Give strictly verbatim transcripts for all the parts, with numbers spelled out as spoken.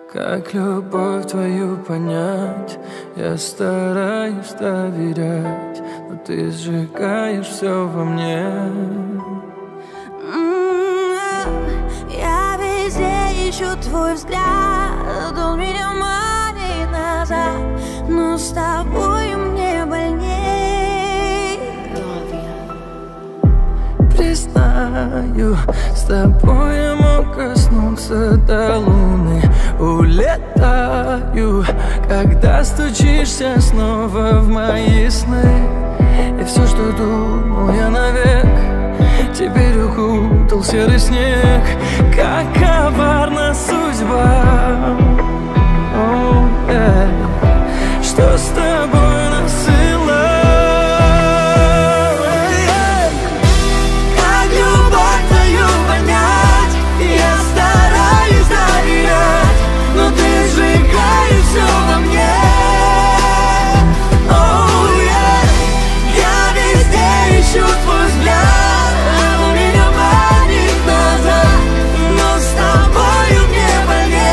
Как любовь твою понять? Я стараюсь доверять, но ты сжигаешь все во мне. Я везде ищу твой взгляд, он меня манит назад, но с тобой мне больней. Признаю, с тобой я мог коснуться до луны. Улетаю, когда стучишься снова в мои сны. И все, что думал я навек, теперь укутал серый снег. Как коварна судьба, oh, yeah. Что с тобой насылает? Как любовь твою понять? Я стараюсь доверять, но ты сжигаешь все во мне. Oh, yeah. Я везде ищу твой взгляд, он меня манит назад, но с тобою мне больней.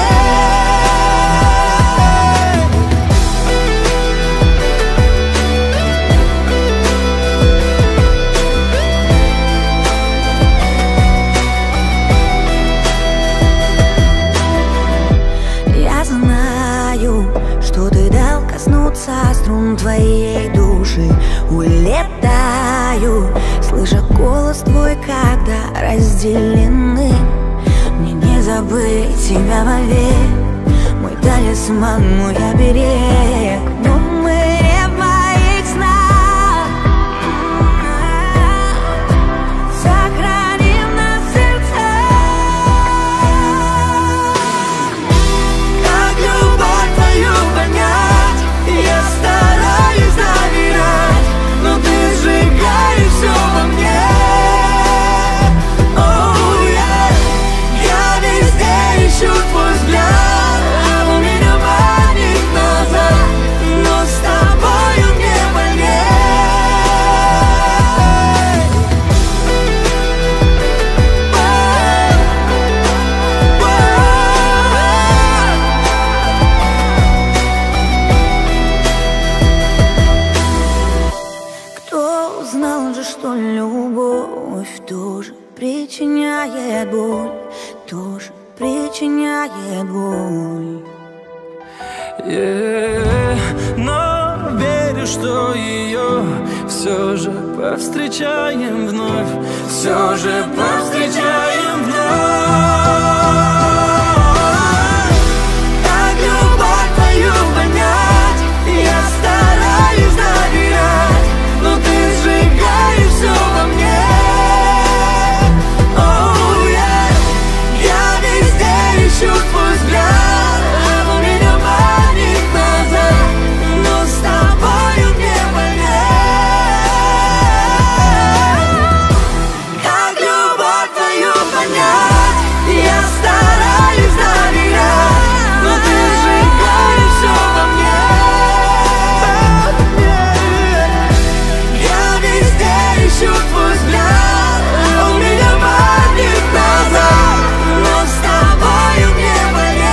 Я знаю, что ты дал коснуться струн твоей души. Улетаю, слыша голос твой, когда разделены. Мне не забыть тебя вовек, мой талисман, мой оберег. Но мы не в моих снах, сохраним нас в сердцах. Как любовь твою понять? Я стараюсь доверять, но ты сжигаешь все во мне. Oh, yeah. Я везде ищу твой взгляд, он меня манит назад, но с тобою мне больней. Кто знал же, что любовь тоже причиняет боль, тоже причиняет боль. Yeah. Но верю, что ее все же повстречаем вновь, все же повстречаем вновь. Как любовь твою понять? Я стараюсь доверять, но ты сжигаешь все во мне. Oh, yeah. Я везде ищу твой взгляд, он меня манит назад, но с тобою мне больней. Как любовь твою понять? Я стараюсь доверять, но ты сжигаешь все во мне. Я везде ищу твой взгляд, он меня манит назад, но с тобою мне больней.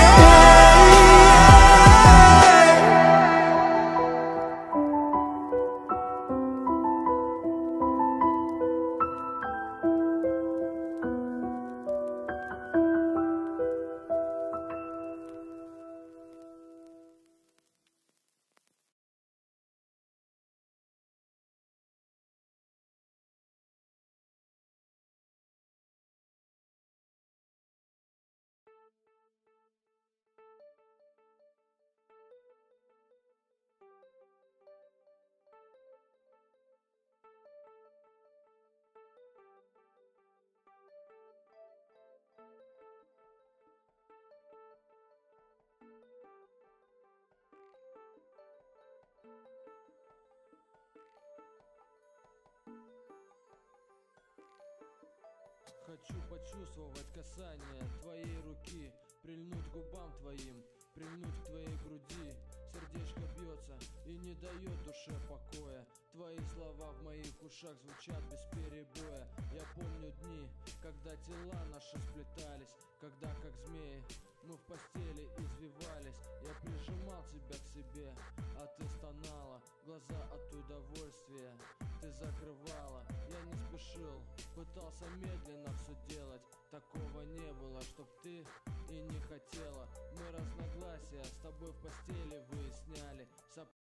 Хочу почувствовать касание твоей руки, прильнуть к губам твоим, прильнуть к твоей груди. Сердечко бьется и не дает душе покоя. Твои слова в моих ушах звучат без перебоя. Я помню дни, когда тела наши сплетались, когда как змеи мы мы в постели извивались. Я прижимал тебя к себе, а ты стонала. Глаза от удовольствия ты закрывала. Я не спешил, пытался медленно все делать. Такого не было, чтоб ты и не хотела. Мы разногласия с тобой в постели выясняли.